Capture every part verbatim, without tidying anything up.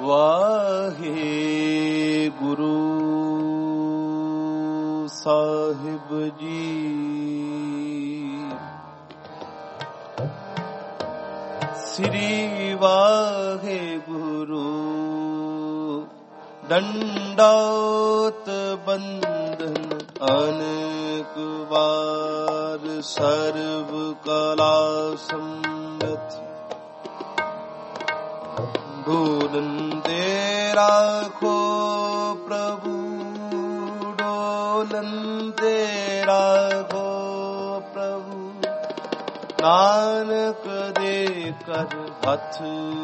ਵਾਹਿਗੁਰੂ ਸਾਹਿਬ ਜੀ। ਸ੍ਰੀ ਵਾਹਿਗੁਰੂ ਦੰਡੋਤ ਬੰਦਨ ਅਨੇਕ ਵਾਰ ਸਰਬ ਕਲਾ ਸੰਗਤ ਡੋਲੰਦੇ ਰਾਖੋ ਪ੍ਰਭੂ ਡੋਲੰਦੇ ਰਾਖੋ ਪ੍ਰਭੂ ਨਾਨਕ ਦੇ ਕਰ ਹੱਥ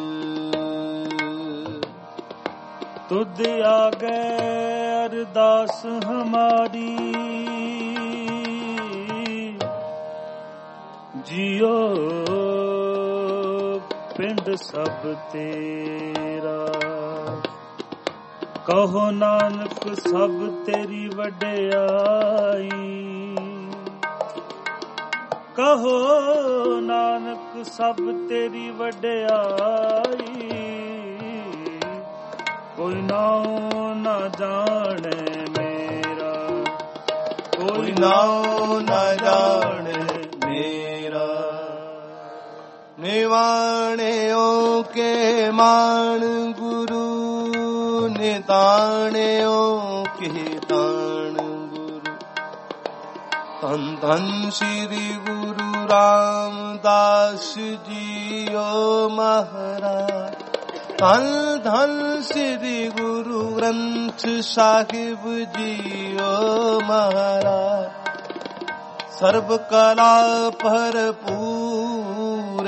ਤੁਧ ਆਗੇ ਅਰਦਾਸ ਹਮਾਰੀ ਜਿਉ ਪਿੰਡ ਸਭ ਤੇਰਾ ਕਹੋ ਨਾਨਕ ਸਭ ਤੇਰੀ ਵਡਿਆਈ ਕਹੋ ਨਾਨਕ ਸਭ ਤੇਰੀ ਵਡਿਆਈ ਕੋਈ ਨਾਉ ਨਾ ਜਾਣੇ ਮੇਰਾ ਕੋਈ ਨਾਉ ਨਾ ਜਾਣੇ ਮੇਰਾ ਨਿਵਾਣਿਓ ਕੇ ਮਾਣ ਗੁਰੂ ਨਿਤਾਣਿਓ ਕੇ ਤਾਣ ਗੁਰੂ ਧੰਨ ਧੰਨ ਸ੍ਰੀ ਗੁਰੂ ਰਾਮਦਾਸ ਜੀਓ ਮਹਾਰਾਜ ਧੰਨ ਧੰਨ ਸ੍ਰੀ ਗੁਰੂ ਗ੍ਰੰਥ ਸਾਹਿਬ ਜੀਓ ਮਹਾਰਾਜ ਸਰਬ ਕਲਾ ਭਰਪੂਰ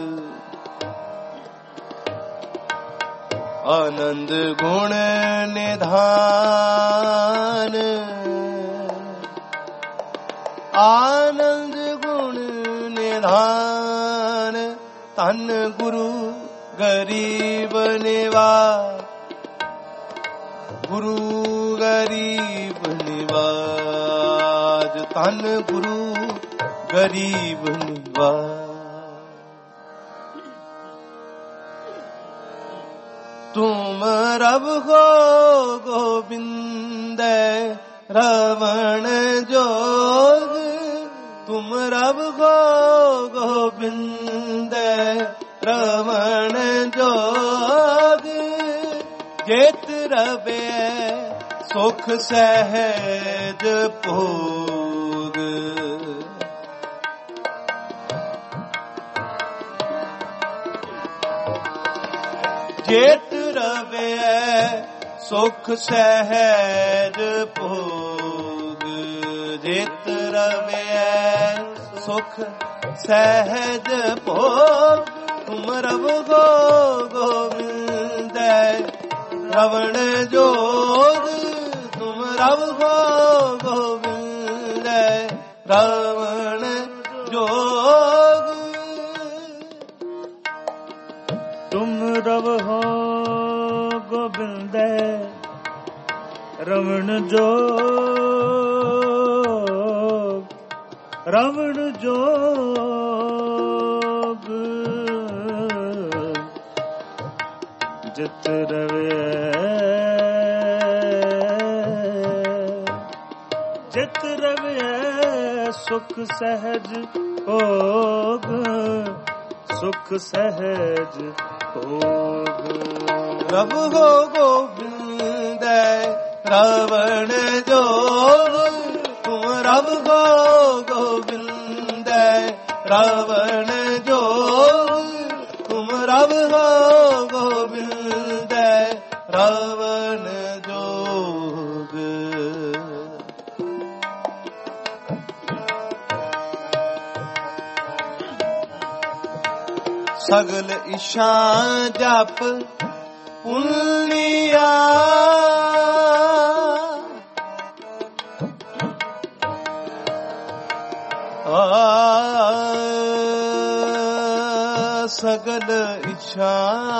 ਆਨੰਦ ਗੁਣ ਨਿਧਾਨ ਆਨੰਦ ਗੁਣ ਨਿਧਾਨ ਧੰਨ ਗੁਰੂ ਗਰੀਬ ਨਿਵਾਜ ਗੁਰੂ ਗਰੀਬ ਨਿਵਾਜ ਧੰਨ ਗੁਰੂ ਗਰੀਬ ਨਿਵਾਜ ਤੁਮ ਰਬ ਹੋ ਗੋਬਿੰਦ ਰਵਣ ਜੋਗ ਤੁਮ ਰਬ ਹੋ ਗੋਬਿੰਦ ਰਵਣ ਜੋਗ ਜੇਤ ਰਵੇ ਸੁਖ ਸਹਿਜ ਭੋਗ ਜੇਤ ਰਵੇ ਸੁਖ ਸਹਿਜ ਭੋਗ ਜੇਤ ਰਵੇ ਸੁਖ ਸਹਿਜ ਭੋਗ ਤੁਮ ਰਬ ਗੋ ਗੋਬਿੰਦ ਰਵਣ ਜੋਗ ਤੁਮ ਰਬ ਗੋ ਗੋਬਿੰਦ ਰਵਣ ਜੋਗ ਤੁਮ ਰਬ ਹੋ ਗੋਬਿੰਦ ਰਵਣ ਜੋਗ ਰਵਣ ਜੋਗ ਜਿਤ ਰਵੇ ਜਿਤ ਰਵੇ ਸੁਖ ਸਹਿਜ ਭੋਗ ਸੁਖ ਸਹਿਜ ਭੋਗ ਰਬ ਹੋ ਗੋਬਿੰਦ ਰਵਣ ਜੋਗ ਤੁਮ ਰਬ ਹੋ ਗੋਬਿੰਦ ਰਵਣ ਜੋਗ ਤੁਮ ਰਬ ਹੋ ਗੋਬਿੰਦ ਰਵਣ ਜੋਗ ਸਗਲ ਇਸ਼ਾ ਜਪ ਪੁੰਨਿਆ ਸਗਲ ਇਛਾ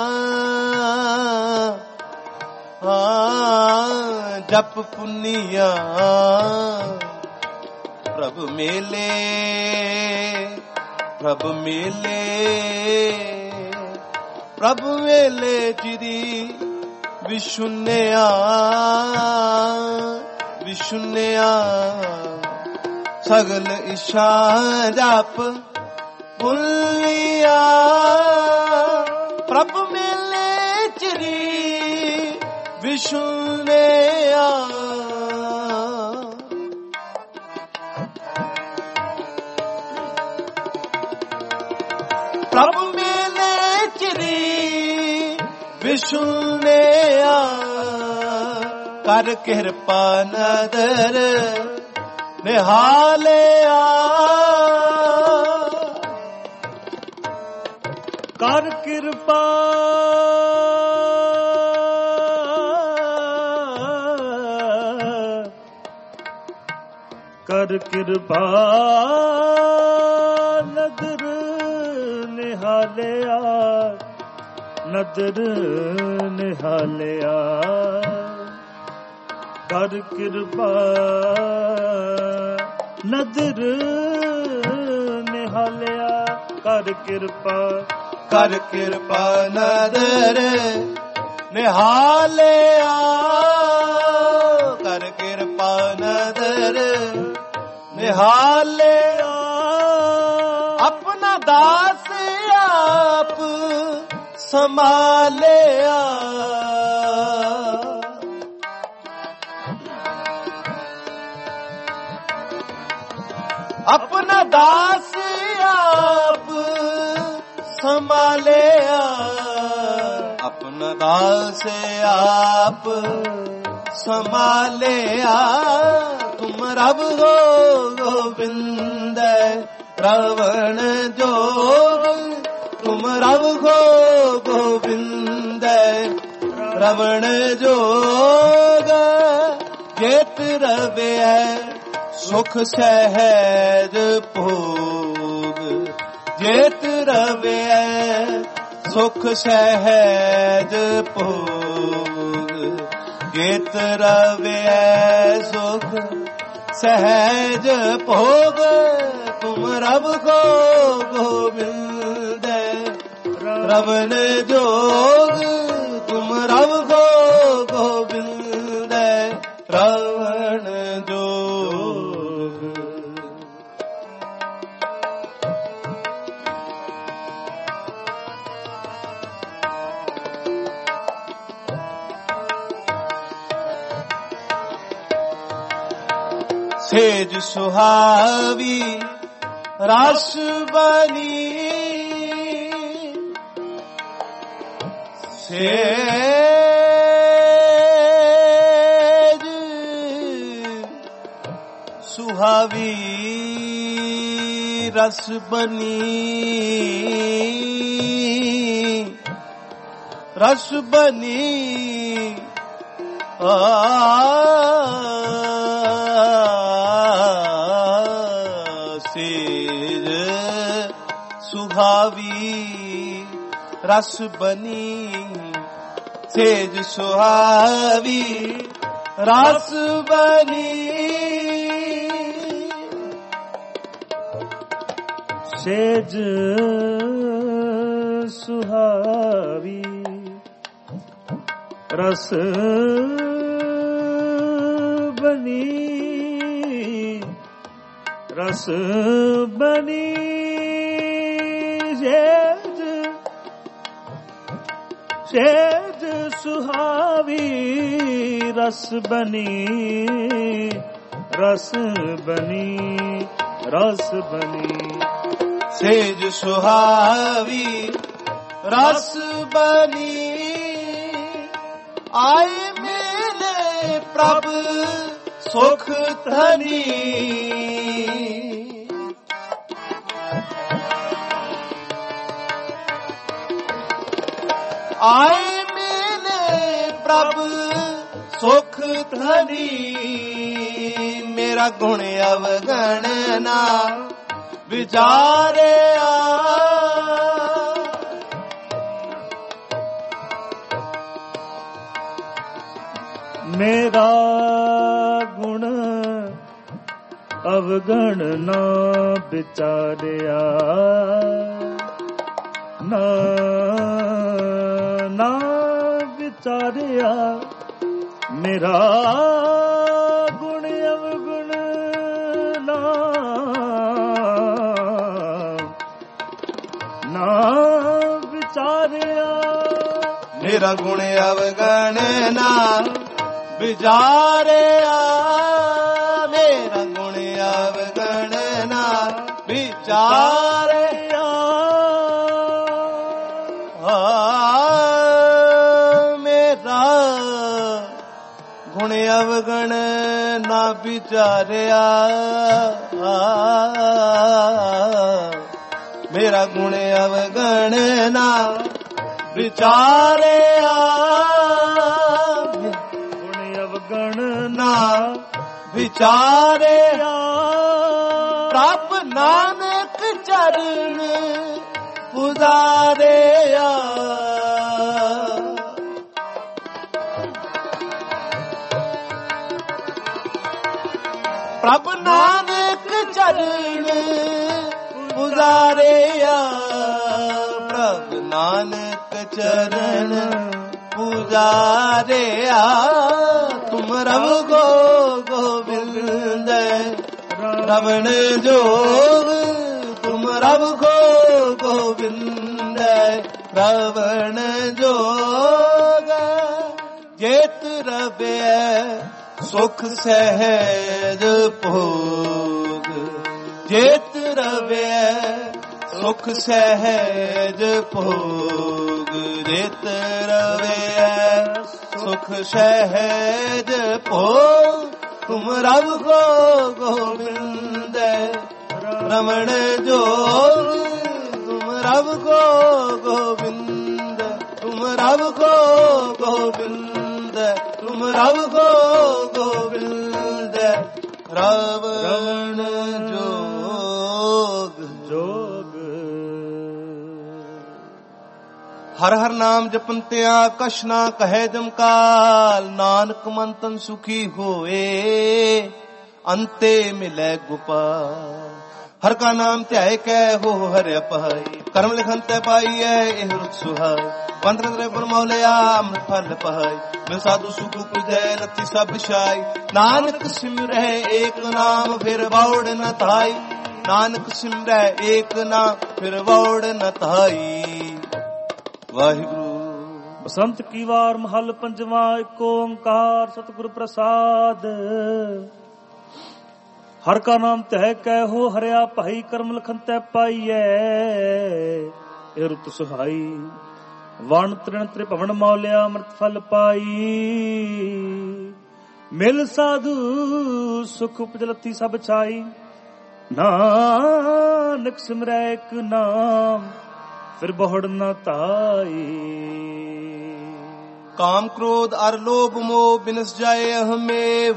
ਜਪ ਪੁੰਨਿਆ ਪ੍ਰਭ ਮੇਲੇ ਪ੍ਰਭ ਮੇਲੇ ਪ੍ਰਭ ਮੇਲੇ ਜਿਦੀ ਵਿਸ਼ੁੰਨਿਆ ਵਿਸ਼ੁੰਨਿਆ ਸਗਲ ਇਛਾ ਜਪ ਭੁੱਲਿਆ ਪ੍ਰਭ ਮਿਲੇ ਚਰੀ ਵਿਸ਼ੁੰਨਿਆ ਪ੍ਰਭ ਮਿਲੇ ਚਰੀ ਵਿਸ਼ੁੰਨਿਆ ਕਰ ਕਿਰਪਾ ਨਦਰ ਨਿਹਾਲਿਆ ਕਰ ਕਿਰਪਾ ਕਰ ਕਿਰਪਾ ਨਦਰ ਨਿਹਾਲਿਆ ਨਦਰ ਨਿਹਾਲਿਆ ਕਰ ਕਿਰਪਾ ਨਦਰ ਨਿਹਾਲਿਆ ਕਰ ਕਿਰਪਾ ਕਰ ਕਿਰਪਾ ਨਦਰ ਨਿਹਾਲਿਆ ਕਰ ਕਿਰਪਾ ਨਦਰ ਨਿਹਾਲਿਆ ਆਪਣਾ ਦਾਸ ਆਪ ਸੰਭਾਲਿਆ ਆਪਣਾ ਦਾਸ ਆਪ ਸੰਭਾਲਿਆ ਆਪਣਾ ਦਾਸ ਆਪ ਸੰਭਾਲਿਆ ਤੁਮ ਰਬ ਹੋ ਗੋਬਿੰਦ ਰਵਣ ਜੋਗ ਤੁਮ ਰਬ ਹੋ ਗੋਬਿੰਦ ਰਵਣ ਜੋਗ ਜੇਤ ਰਵਿਆ ਸੁਖ ਸਹਿਜ ਭੋਗ ਜੇਤ ਰਵਿਆ ਸੁਖ ਸਹਿਜ ਭੋਗ ਜੇਤ ਰਵਿਆ ਸੁਖ ਸਹਿਜ ਭੋਗ ਤੁਮ ਰਬ ਕੋ ਗੋਬਿੰਦ ਰਵਣ ਜੋਗ ਤੁਮ ਰਬ ਕੋ ਗੋਬਿੰਦ ਰਵਣ ਜੋਗ ਸੇਜ ਸੁਹਾਵੀ ਰਸ ਬਨੀ ਸੇਜ ਸੁਹਾਵੀ ਰਸ ਬਨੀ ਰਸ ਬਨੀ ਆ ਸੁਹਾਵੀ ਰਸ ਬਨੀ ਸੇਜ ਸੁਹਾਵੀ ਰਸ ਬਨੀ ਸੇਜ ਸੁਹਾਵੀ ਰਸ ਬਨੀ ਰਸ ਬਨੀ ਸੇਜ ਸੇਜ ਸੁਹਾਵੀ ਰਸ ਬਨੀ ਰਸ ਬਨੀ ਰਸ ਬਨੀ ਸੇਜ ਸੁਹਾਵੀ ਰਸ ਬਨੀ ਆਏ ਮਿਲੇ ਪ੍ਰਭ ਸੁਖ ਧਨੀ ਆਏ ਮਿਲੇ ਪ੍ਰਭ ਸੁਖ ਧਨੀ ਮੇਰਾ ਗੁਣ ਅਵਗਣ ਨਾ ਵਿਚਾਰਿਆ ਮੇਰਾ ਗੁਣ ਅਵਗਣ ਨਾ ਵਿਚਾਰਿਆ ਨਾ ਨਾ ਵਿਚਾਰਿਆ ਵਿਚਾਰਿਆ ਮੇਰਾ ਗੁਣ ਅਵਗੁਣ ਨਾ ਨਾ ਵਿਚਾਰਿਆ ਮੇਰਾ ਗੁਣ ਅਵਗਣ ਨਾ ਵਿਚਾਰਿਆ ਮੇਰਾ ਗੁਣ ਅਵਗਣ ਨਾ ਵਿਚਾਰਿਆ ਮੇਰਾ ਗੁਣ ਅਵਗਣ ਨਾ ਵਿਚਾਰਿਆ ਮੇਰਾ ਗੁਣ ਅਵਗਣ ਨਾ ਵਿਚਾਰਿਆ ਗੁਣ ਅਵਗਣ ਨਾ ਵਿਚਾਰਿਆ ਪ੍ਰਭ ਨਾਨਕ ਚਰਨ ਪੁਜਾਰਿਆ ਪ੍ਰਭ ਨਾਨਕ ਚਰਨ ਪੁਜਾਰਿਆ ਪ੍ਰਭ ਨਾਨਕ ਚਰਨ ਪੁਜਾਰਿਆ ਤੁਮ ਰਵ ਗੋ ਗੋਬਿੰਦ ਰਵਣ ਜੋਗ ਤੁਮ ਰਵ ਗੋ ਗੋਬਿੰਦ ਰਵਣ ਜੋਗ ਜੇਤ ਰਵਿਐ ਸੁਖ ਸਹਿਜ ਭੋਗ ਜੇਤ ਰਵਿਐ ਸੁਖ ਸਹਿਜ ਭੋਗ ਜੇਤ ਰਵਿਐ ਸੁਖ ਸਹਿਜ ਭੋਗ ਤੁਮ ਰਵ ਗੋ ਗੋਬਿੰਦ ਰਮਣ ਜੋਗ ਤੁਮ ਰਵ ਗੋ ਗੋਬਿੰਦ ਤੁਮ ਰਵ ਗੋ ਗੋਬਿੰਦ ਤੁਮ ਰਵ ਗੋ ਗੋਬਿੰਦ ਰਵਣ ਜੋਗ ਜੋਗ ਹਰ ਹਰ ਨਾਮ ਜਪੰਤਿਆ ਕਛ ਨਾ ਕਹੈ ਜਮਕਾਲ ਨਾਨਕ ਮਨ ਤਨ ਸੁਖੀ ਹੋਏ ਅੰਤੇ ਮਿਲੈ ਗੋਪਾਲ ਹਰ ਕਾ ਨਾਮ ਧਿਆਏ ਕੈ ਹੋ ਹਰਿ ਪਾਈ ਕਰਮ ਲਿਖਨ ਤੈ ਪਾਈਐ ਇਹ ਰੁਖ ਸੁਹਾਈ ਬੰਦ ਰੰਦਰੇ ਬਰਮੌਲਿਆ ਅੰਮ੍ਰਿਤ ਫਲ ਪਾਈ ਮੈਂ ਸਾਧੂ ਸੁਖ ਪੁਜੈ ਰਤੀ ਸਭ ਛਾਈ ਨਾਨਕ ਸਿਮਰੈ ਏਕ ਨਾਮ ਫਿਰ ਵੌੜ ਨ ਧਾਈ ਨਾਨਕ ਸਿਮਰੈ ਏਕ ਨਾਮ ਫਿਰ ਵੌੜ ਨ ਧਾਈ ਵਾਹਿਗੁਰੂ ਬਸੰਤ ਕੀ ਵਾਰ ਮਹੱਲ ਪੰਜਵਾਂ ਏਕ ਓੰਕਾਰ ਸਤਿਗੁਰ ਪ੍ਰਸਾਦ ਹਰ ਕਾ ਨਾਮ ਧਿਆਏ ਕੈ ਹੋ ਹਰਿਆ ਭਾਈ ਕਰਮ ਲਖਨ ਤੈ ਪਾਈਐ ਇਹ ਰੁਤ ਸੁਹਾਈ ਵਣ ਤ੍ਰਿਣ ਤ੍ਰਿਭਵਨ ਮੌਲਿਆ ਅੰਮ੍ਰਿਤ ਫਲ ਪਾਈ ਮਿਲ ਸਾਧੂ ਸੁਖ ਉਪਜਲਤੀ ਸਭ ਛਾਈ ਨਾਨਕ ਸਿਮਰੈ ਏਕ ਨਾਮ ਫਿਰ ਬਹੁੜ ਨ ਧਾਈ ਕਾਮ ਕ੍ਰੋਧ ਅਰ ਲੋਭ ਮੋਹ ਬਿਨਸ ਜਾਏ ਅਹਮੇਵ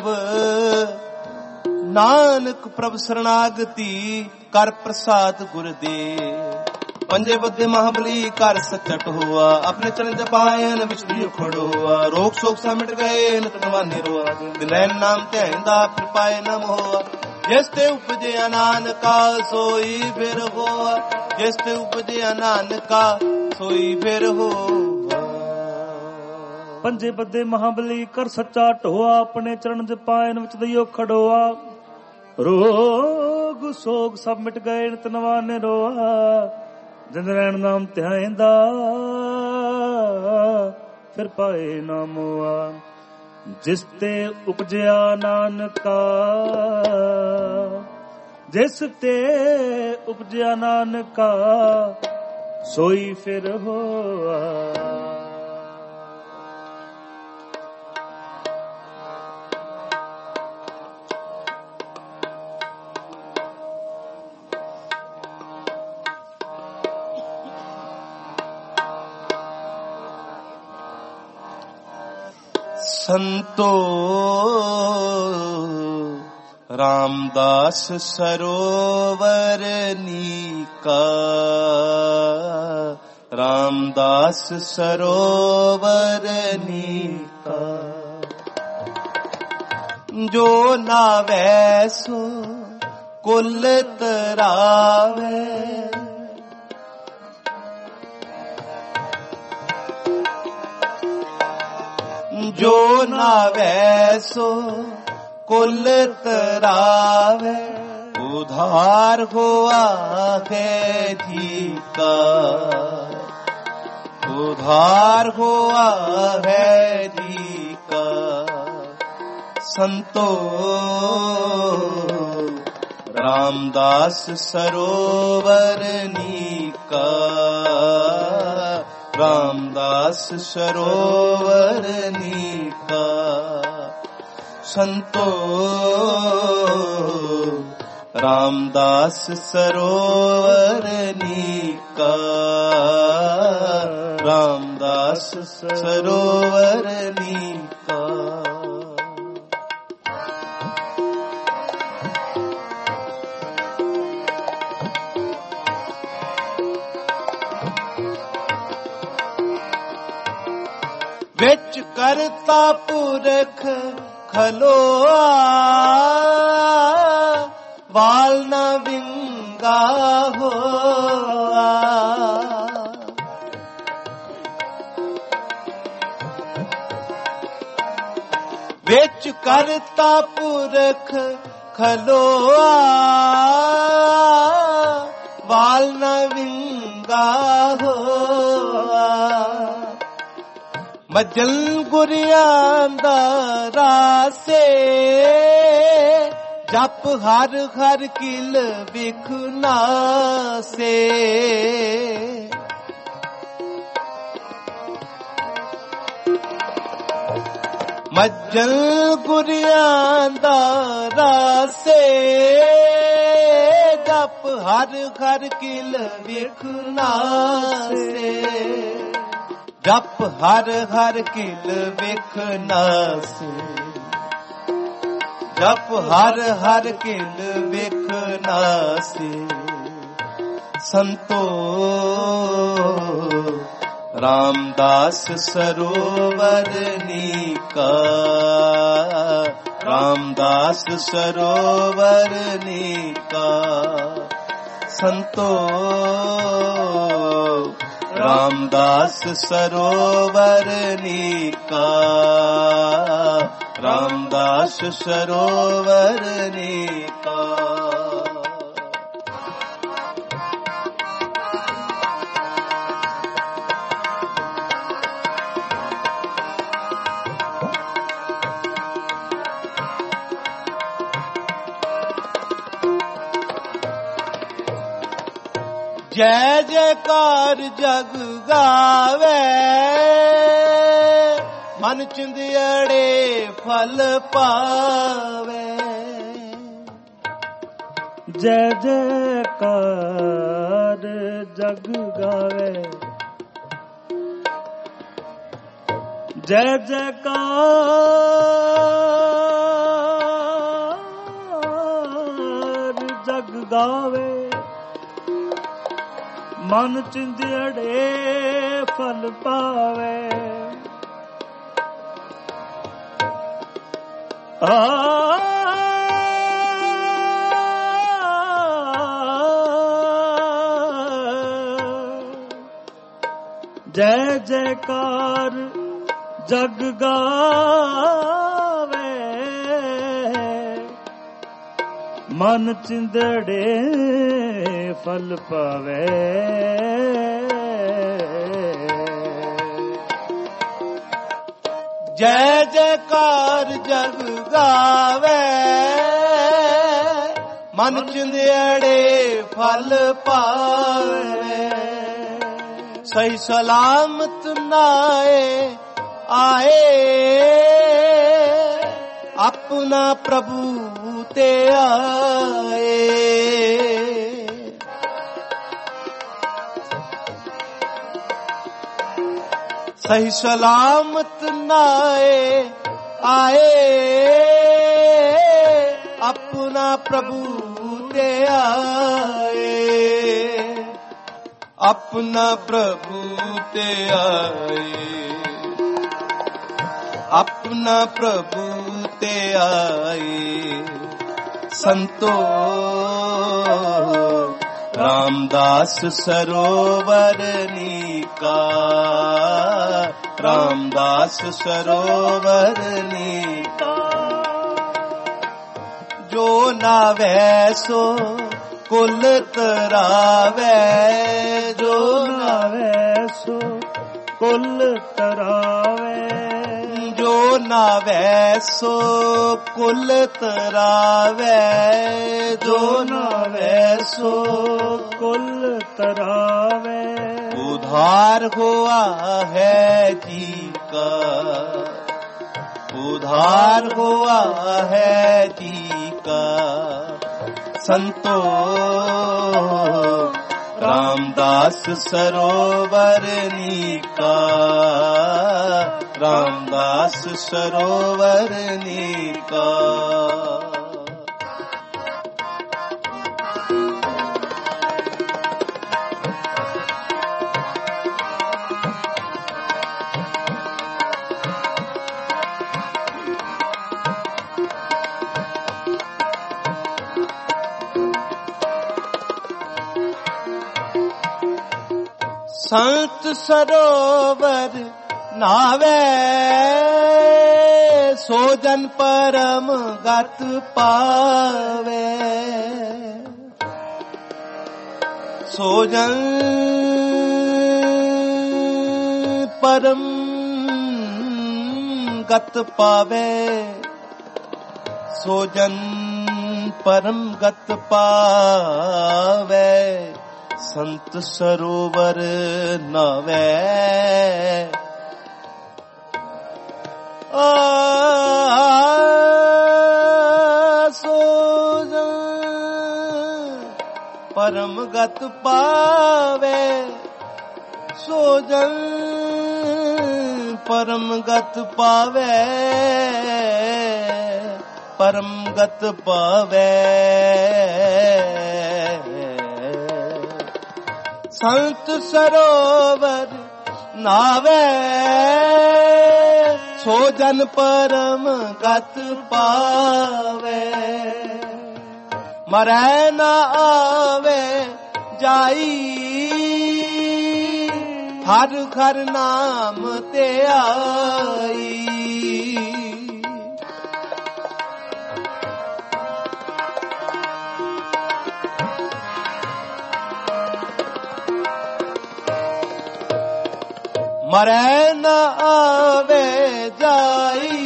ਨਾਨਕ ਪ੍ਰਭ ਸਰਣਾਗਤੀ ਕਰ ਪ੍ਰਸਾਦ ਗੁਰ ਦੇ ਪੰਜੇ ਬੱਦੇ ਮਹਾਬਲੀ ਕਰ ਸਚਟ ਹੋਆ ਆਪਣੇ ਚਰਨ ਜਪਾਇਨ ਵਿਚਲੀ ਖੜ ਹੋਆ ਰੋਗ ਸੋਗ ਸਾ ਮਿਟ ਗਏ ਨਤ ਨਵਾਨੇ ਰੋਆ ਦਿਨੈਨ ਨਾਮ ਧਿਆਇਂਦਾ ਫਿਰ ਪਾਏ ਨ ਮੋਆ ਜਿਸ ਤੇ ਉਪਜਿਆ ਨਾਨਕਾ ਸੋਈ ਫਿਰ ਹੋਆ ਜਿਸ ਤੇ ਉਪਜਿਆ ਨਾਨਕਾ ਸੋਈ ਫਿਰ ਹੋਆ ਪੰਜੇ ਬੱਦੇ ਮਹਾਬਲੀ ਕਰ ਸੱਚਾ ਢੋਆ ਆਪਣੇ ਚਰਨ ਜਪਾਇਨ ਵਿੱਚ ਦਈਓ ਖੜੋਆ ਰੋਗ ਸੋਗ ਸਭ ਮਿਟ ਗਏ ਨਿਤ ਨਵਾਨੇ ਰੋਆ ਜਿਨ ਰਹਿਣ ਨਾਮ ਧਿਆਇਂਦਾ ਫਿਰ ਪਾਏ ਨਾ ਮੋਆ ਜਿਸ ਤੇ ਉਪਜਿਆ ਨਾਨਕਾ ਜਿਸ ਤੇ ਉਪਜਿਆ ਨਾਨਕਾ ਸੋਈ ਫਿਰ ਹੋਆ ਸੰਤੋ ਰਾਮਦਾਸ ਸਰੋਵਰ ਨੀਕਾ ਰਾਮਦਾਸ ਸਰੋਵਰ ਨੀਕਾ ਜੋ ਨਾਵੈ ਸੋ ਕੁਲ ਤਰਾਵੇ ਜੋ ਨਾਵੈ ਸੋ ਕੁਲ ਤਰਾਵੈ, ਉਧਾਰ ਹੋਆ ਹੈ ਜੀ ਕਾ, उधार हुआ है जी का। संतो रामदास सरोवर नीका, रामदास सरोवर नीका। संतो रामदास सरोवर नीका, रामदास सरोवर नीका। विच करता पुरख खलोआ, वाल न विंगा होआ। विच करता पुरख खलोआ, वाल न विंगा होआ। मजल गुरियां दा रासे, जप हर हर किल बिखना से। मज्जल गुरियां दा रासे, जप हर हर किल बिखना से। जप हर हर किल बिखना से, जप हर हर किल बिखना से। संतो रामदास सरोवर नीका, रामदास सरोवर नीका। संतो रामदास सरोवर नीका, रामदास सरोवर नीका। जय जयकार जग गावे, मन चिंदियड़े फल पावे। जय जयकार जग गावे, जय जयकार जग गावे। मन चिंदियड़े फल पावे। आ जय जयकार जग गावे, मन चिंदड़े फल पावे। जय जयकार जग गावे, मन चिंदियड़े फल पावे। सही सलामत नाए आए, अपना प्रभु ते आए। सही सलामत नाए आए, अपना प्रभु ते आए। अपना प्रभु ते आए, अपना प्रभु ते आए। संतो ਰਾਮਦਾਸ ਸਰੋਵਰ ਨੀਕਾ, ਰਾਮਦਾਸ ਸਰੋਵਰ ਨੀਕਾ। ਜੋ ਨਾਵੈ ਸੋ ਕੁਲ ਤਰਾਵੈ, ਜੋ ਨਾਵੈ ਸੋ ਕੁਲ ਤਰਾਵੈ, ਜੋ ਨਾਵੈ ਸੋ ਕੁਲ ਤਰਾਵੈ, ਜੋ ਨਾਵੈ ਸੋ ਕੁਲ ਤਰਾਵੈ। ਉਧਾਰ ਹੋਆ ਹੈ ਜੀ ਕਾ, उधार हुआ है जी का संतो। रामदास सरोवर नीका, रामदास सरोवर नीका। संत सरोवर नावे, सो जन परम गत पावे, सो जन परम गत पावे, सो जन परम गत पावे। संत सरोवर नावे, आ सो जन परम गत पावे, सो जन परम गत पावे, परम गत पावे। संत सरोवर नावे, सो जन परम गत पावे। मरै न आवे जाई, हर हर नाम ते आई। मरै न आवे जाई,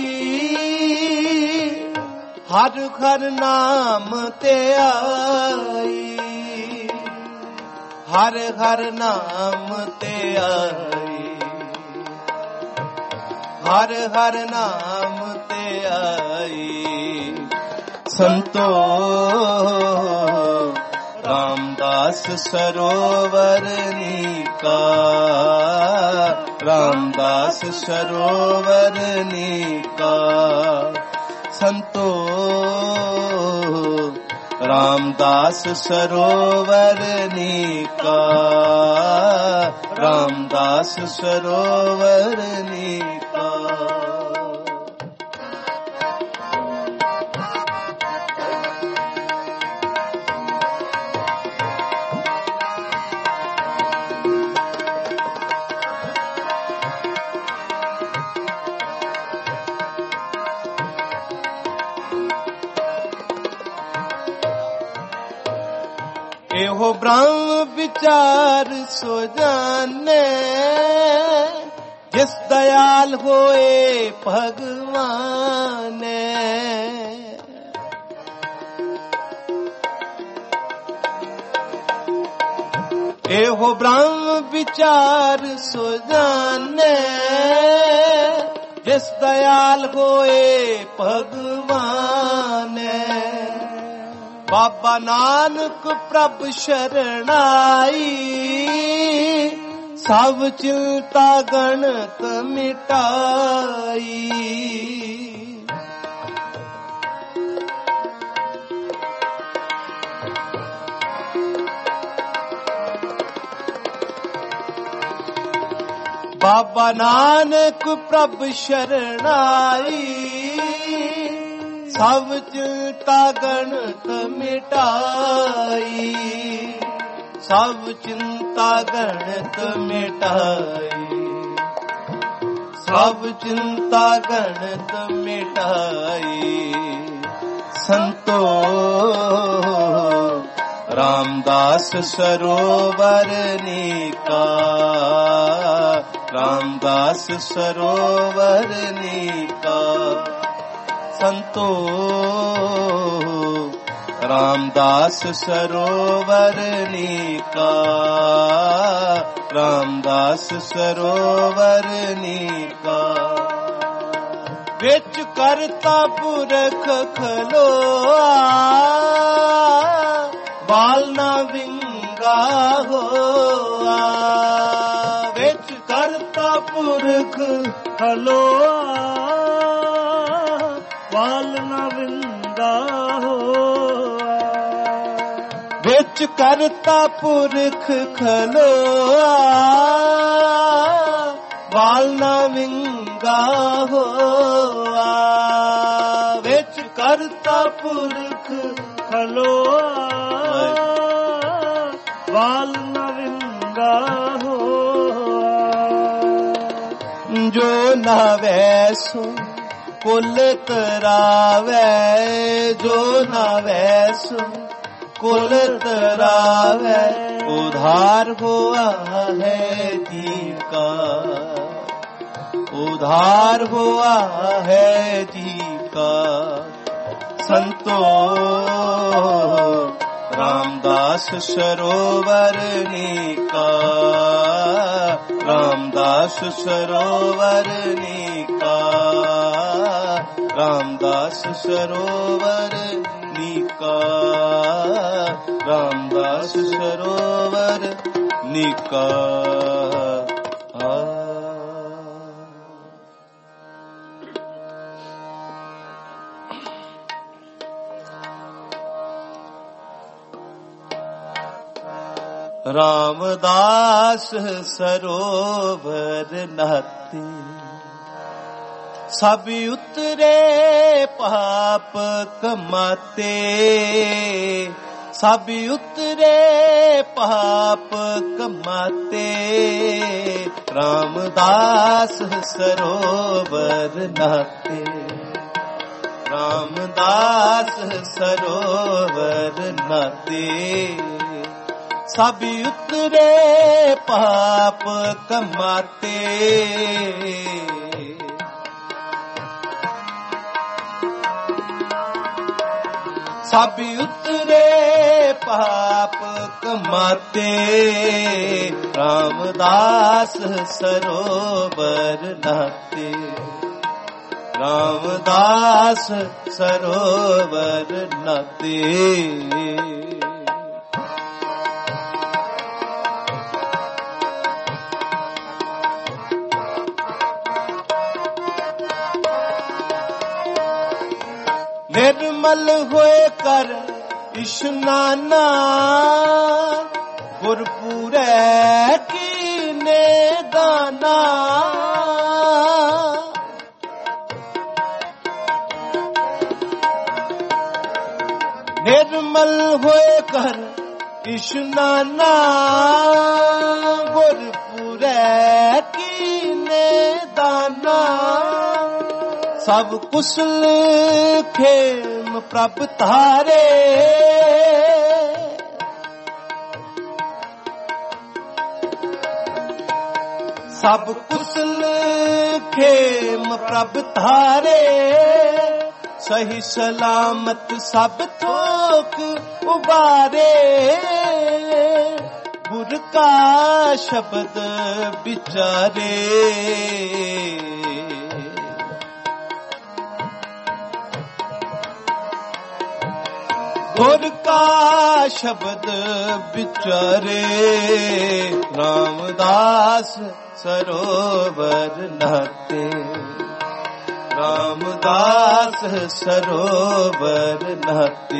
हर हर नाम ते आई, हर हर नाम ते आई, हर हर नाम ते आई। संतो रामदास सरोवर नीका, रामदास सरोवर नीका। संतो रामदास सरोवर नीका, रामदास सरोवर नीका। एहो ब्रह्म विचार सो जाने, जिस दयाल होए भगवान। एहो ब्रह्म विचार सो जाने, जिस दयाल होए भगवान। बाबा नानक प्रभ शरणाई, सब चिंता गणत मिटाई। बाबा नानक प्रभ शरणाई, सब चिंता गणत मिटाई। ਸਭ ਚਿੰਤਾ ਗਣਤ ਮਿਟਾਈ, ਸਭ ਚਿੰਤਾ ਗਣਤ ਮਿਟਾਈ। ਸੰਤੋ ਰਾਮਦਾਸ ਸਰੋਵਰ ਨੀਕਾ, ਰਾਮਦਾਸ ਸਰੋਵਰ ਨੀਕਾ। ਸੰਤੋ ਰਾਮਦਾਸ ਸਰੋਵਰ ਨੀਕਾ, ਰਾਮਦਾਸ ਸਰੋਵਰ ਨੀਕਾ। ਵਿੱਚ ਕਰਤਾ ਪੁਰਖ ਖਲੋਆ, ਬਾਲ ਨਾ ਵਿੰਗਾ ਹੋਆ। ਵਿੱਚ ਕਰਤਾ ਪੁਰਖ ਖਲੋਆ, ਬਾਲ ਨਾ ਵਿੰਗਾ ਹੋਆ। ਵਿੱਚ ਕਰਤਾ ਪੁਰਖ ਖਲੋਆ, ਬਾਲ ਨਾ ਵਿੰਗਾ ਹੋਆ। ਵਿੱਚ ਕਰਤਾ ਪੁਰਖ ਖਲੋਆ, ਬਾਲ ਨਾ ਵਿੰਗਾ ਹੋਆ। ਜੋ ਨਾਵੈ ਸੋ ਕੁਲ ਤਰਾਵੈ, ਜੋ ਨਾਵੈ ਸੋ ਕੁਲ ਤਰਾਵੈ। ਉਧਾਰ ਹੋਆ ਹੈ ਜੀ ਕਾ, उधार हुआ है जी का। संतो रामदास सरोवर नीका, रामदास सरोवर नीका, रामदास सरोवर नीका, रामदास सरोवर नीका। रामदास सरोवर नहाते, सब उतरे पाप कमाते, सब उतरे पाप कमाते। रामदास सरोवर नहाते, रामदास सरोवर नहाते। सब उतरे पाप कमाते, सब उतरे पाप कमाते। रामदास सरोवर नहाते, रामदास सरोवर नहाते। निर्मल होए कर इशनाना, गुरपुरै कीने दाना। निर्मल होए कर इशनाना, गुरपुरै कीने दाना। सब कुशल खेम प्रभ तारे, सब कुशल खेम प्रभ तारे। सही सलामत सब थोक उबारे, गुर का शब्द विचारे। गुर का शब्द विचारे। रामदास सरोवर नहाते, रामदास सरोवर नहाते।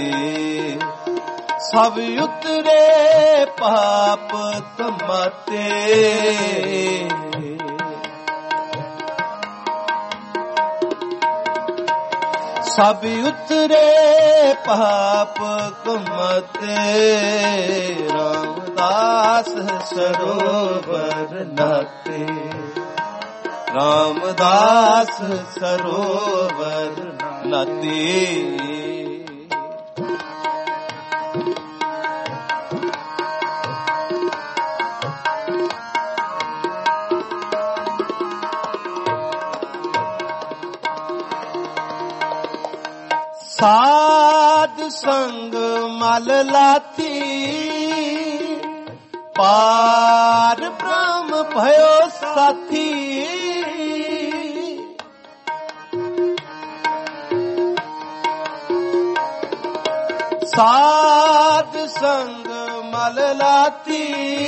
सब उतरे पाप कमाते, ਸਭ ਉਤਰੇ ਪਾਪ ਕੁਮਤੇ, ਰਾਮਦਾਸ ਸਰੋਵਰ ਨਾਤੇ, ਰਾਮਦਾਸ ਸਰੋਵਰ ਨਾਤੇ। ਸਾਧ ਸੰਗ ਮਲ ਲਾਤੀ, ਪਾਰ ਬ੍ਰਹਮ ਭਇਓ ਸਾਥੀ। ਸਾਧ ਸੰਗ ਮਲ ਲਾਤੀ,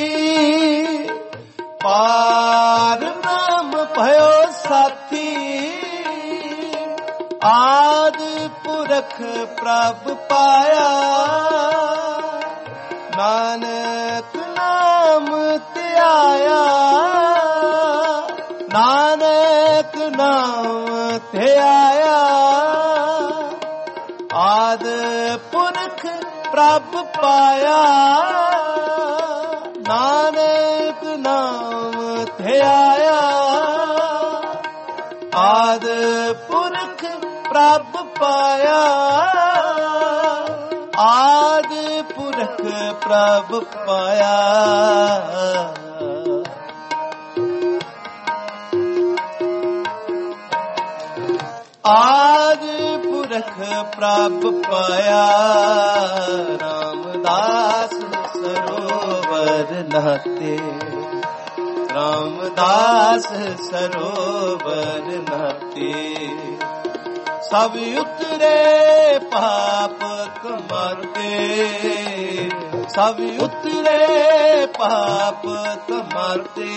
ਪਾਰ ਬ੍ਰਹਮ ਭਇਓ ਸਾਥੀ। ਆਦ ਪੁਰਖ ਪ੍ਰਭ ਪਾਇਆ, ਨਾਨਕ ਨਾਮ ਧਿਆਇਆ, ਨਾਨਕ ਨਾਮ ਧਿਆਇਆ। ਆਦ ਪੁਰਖ ਪ੍ਰਭ ਪਾਇਆ, ਨਾਨਕ ਨਾਮ ਧਿਆਇਆ। ਆਦ ਪੁਰਖ ਪ੍ਰਭ ਪਾਇਆ, ਆਦ ਪੁਰਖ ਪ੍ਰਭ ਪਾਇਆ। ਆਦ ਪੁਰਖ ਪ੍ਰਭ ਪਾਇਆ, ਰਾਮਦਾਸ ਸਰੋਵਰ ਨਾਤੇ, ਰਾਮਦਾਸ ਸਰੋਵਰ ਨਾਤੇ। ਸਭ ਉਤਰੇ ਪਾਪ ਕਮਾਤੇ, ਸਭ ਉਤਰੇ ਪਾਪ ਕਮਾਤੇ।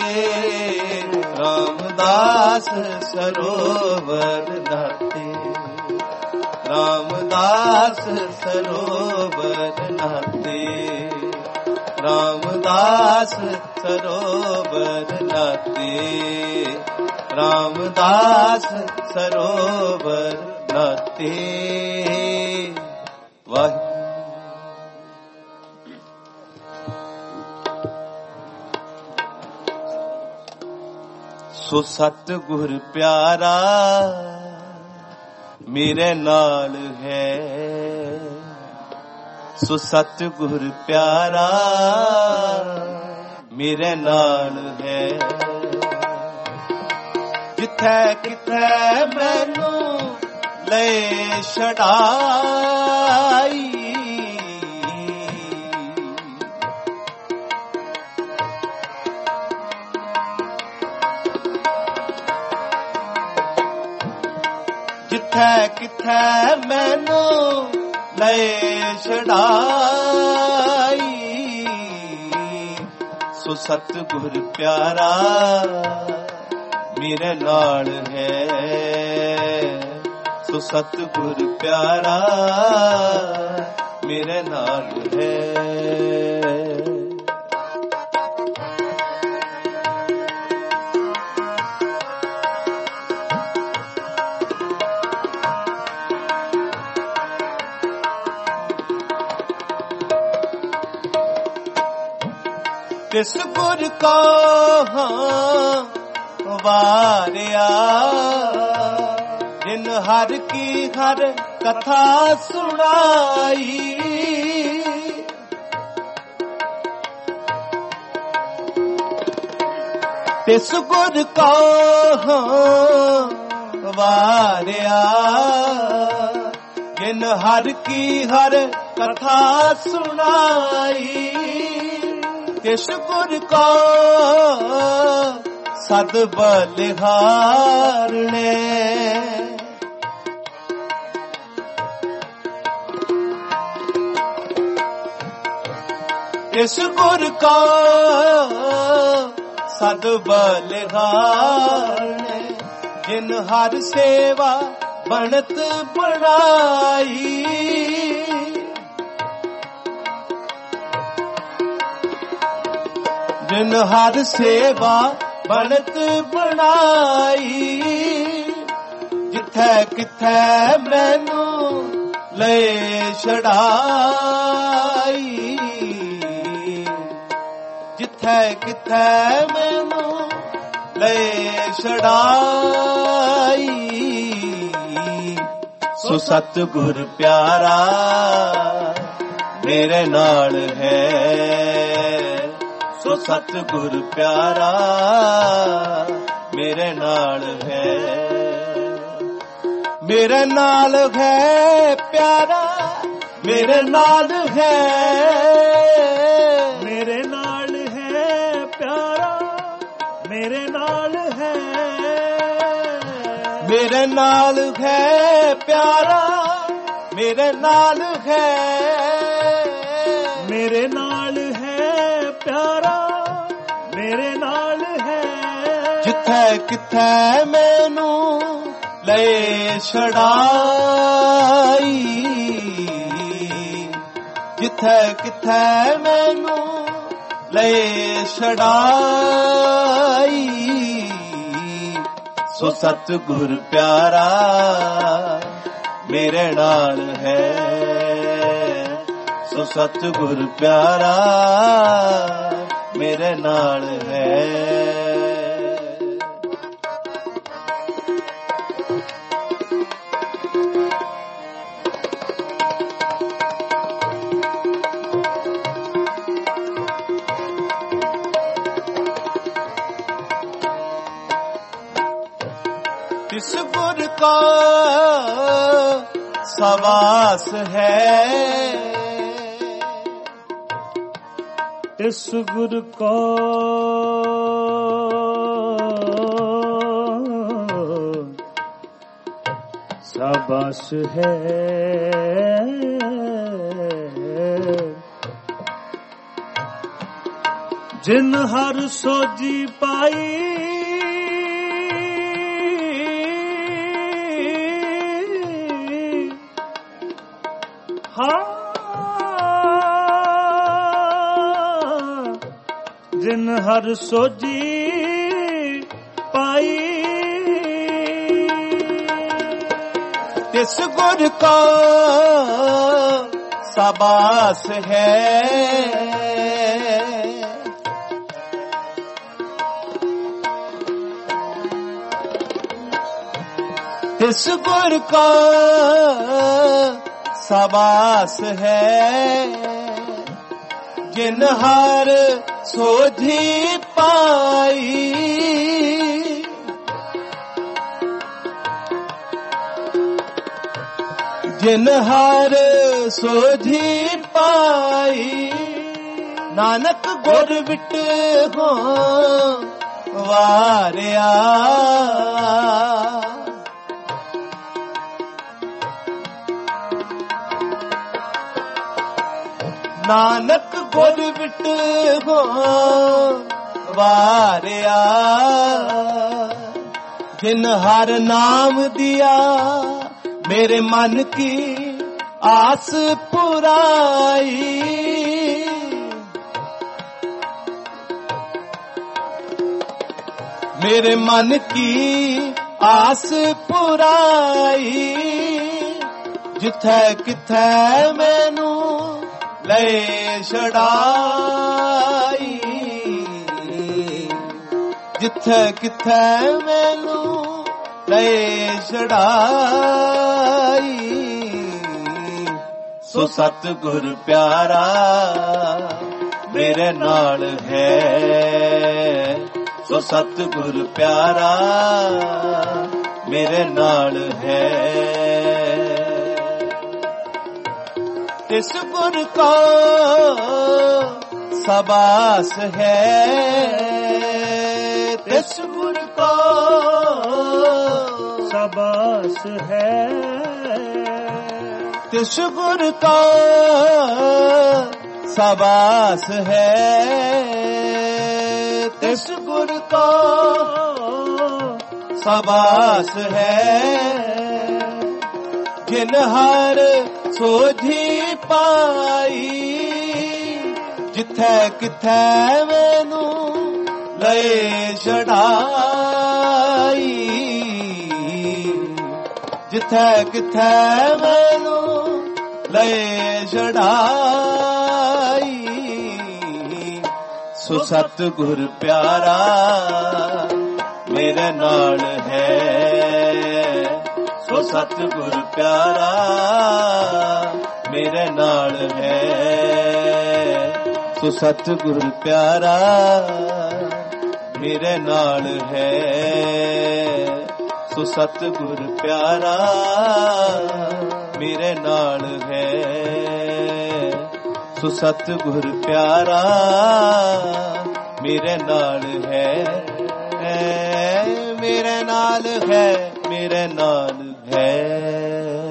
ਰਾਮਦਾਸ ਸਰੋਵਰ ਨਾਤੇ, ਰਾਮਦਾਸ ਸਰੋਵਰ ਨਾਤੇ, ਰਾਮਦਾਸ ਸਰੋਵਰ ਨਾਤੇ, ਰਾਮਦਾਸ ਸਰੋਵਰ ਨਾਤੇ। ਵਾਹਿਗੁਰੂ। ਸੋ ਸਤਿਗੁਰ ਪਿਆਰਾ ਮੇਰੇ ਨਾਲ ਹੈ, ਸੋ ਸਤਿਗੁਰ ਪਿਆਰਾ ਮੇਰੇ ਨਾਲ ਹੈ। ਜਿੱਥੇ ਕਿਥੇ ਮੈਨੂੰ ਲੈ ਛਡਾਈ, ਜਿੱਥੇ ਕਿਥੇ ਮੈਨੂੰ ਲੈ ਛਡਾਈ। ਸੋ ਸਤਿਗੁਰ ਪਿਆਰਾ ਮੇਰੇ ਨਾਲ ਹੈ, ਸੋ ਸਤਿਗੁਰ ਪਿਆਰਾ ਮੇਰੇ ਨਾਲ ਹੈ। ਤਿਸ ਗੁਰ ਕੋ ਵਾਰਿਆ, ਜਿਨ ਹਰ ਕੀ ਹਰ ਕਥਾ ਸੁਣਾਈ। ਤਿਸ ਗੁਰ ਕੋ ਵਾਰਿਆ, ਜਿਨ ਹਰ ਕੀ ਹਰ ਕਥਾ ਸੁਣਾਈ। ਤਿਸ ਗੁਰ ਕੋ ਸਦ ਬਲਿਹਾਰਣੇ, ਤਿਸ ਗੁਰ ਕੋ ਸਦ ਬਲਿਹਾਰਣੇ। ਜਿਨ ਹਰ ਸੇਵਾ ਬਣਤ ਬਣਾਈ। ਜਿਨ ਹਰ ਸੇਵਾ ਬਣਤ ਬਣਾਈ। ਜਿੱਥੈ ਕਿਥੈ ਮੈਨੂੰ ਲਏ ਛੜਾਈ, ਜਿੱਥੈ ਕਿਥੈ ਮੈਨੂੰ ਲਏ ਛੜਾਈ। ਸੋ ਸਤਿਗੁਰ ਪਿਆਰਾ ਮੇਰੇ ਨਾਲ ਹੈ, ਸੋ ਸਤਿਗੁਰ ਪਿਆਰਾ ਮੇਰੇ ਨਾਲ ਹੈ। ਮੇਰੇ ਨਾਲ ਹੈ ਪਿਆਰਾ, ਮੇਰੇ ਨਾਲ ਹੈ, ਮੇਰੇ ਨਾਲ ਹੈ ਪਿਆਰਾ, ਮੇਰੇ ਨਾਲ ਹੈ, ਮੇਰੇ ਨਾਲ ਹੈ ਪਿਆਰਾ, ਮੇਰੇ ਨਾਲ ਹੈ, ਮੇਰੇ ਨਾਲ ਹੈ ਪਿਆਰਾ, ਮੇਰੇ ਨਾਲ ਹੈ। ਜਿੱਥੈ ਕਿਥੈ ਮੈਨੂੰ ਲਏ ਛੜਾਈ, ਜਿੱਥੈ ਕਿਥੈ ਮੈਨੂੰ ਲਏ ਛੜਾਈ। ਸੋ ਸਤਿਗੁਰ ਪਿਆਰਾ ਮੇਰੇ ਨਾਲ ਹੈ, ਸੋ ਸਤਿਗੁਰ ਪਿਆਰਾ ਮੇਰੇ ਨਾਲ ਹੈ। तिस गुर का सवास है, तिस गुर को सवास है, जिन हर सोजी पाई, जिन हर सोजी पाई। तिस गुर का सबास है, तिस गुर का सबास है, जिन हर सोझी पाई। जिन हर सोझी पाई, नानक गुर विट हो वारिया। नानक गुर विट हो वारिया, जिन हर नाम दिया मेरे मन की आस पुराई। मेरे मन की आस पुराई, जिथे किथे मैनू ले छड़ाई। जिथे किथे मैनू ले छड़ाई। सो सतगुर प्यारा मेरे नाल है, सो सतगुर प्यारा मेरे नाल है। तिस गुर को सबास है, तिस गुर को सबास है। तिस गुर को सबास है, तिस गुर को सबास है। जिन हर सोझी पाई, जिथे किथे मैनू ले छड़ाई। ਜਿਥੈ ਕਿਥੈ ਮੈਨੂੰ ਲਏ ਛੜਾਈ। ਸੋ ਸਤਿਗੁਰ ਪਿਆਰਾ ਮੇਰੇ ਨਾਲ ਹੈ, ਸੋ ਸਤਿਗੁਰ ਪਿਆਰਾ ਮੇਰੇ ਨਾਲ ਹੈ, ਸੋ ਸਤਿਗੁਰ ਪਿਆਰਾ ਮੇਰੇ ਨਾਲ ਹੈ, ਸੋ ਸਤਿਗੁਰ ਪਿਆਰਾ ਮੇਰੇ ਨਾਲ ਹੈ, ਸੋ ਸਤਿਗੁਰ ਪਿਆਰਾ ਮੇਰੇ ਨਾਲ ਹੈ, ਮੇਰੇ ਨਾਲ ਹੈ, ਮੇਰੇ ਨਾਲ